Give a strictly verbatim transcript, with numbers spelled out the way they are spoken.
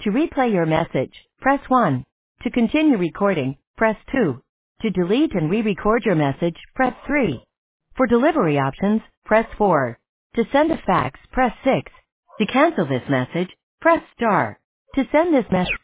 To replay your message, press one. To continue recording, press two. To delete and re-record your message, press three. For delivery options, press four. To send a fax, press six. To cancel this message, press star. To send this message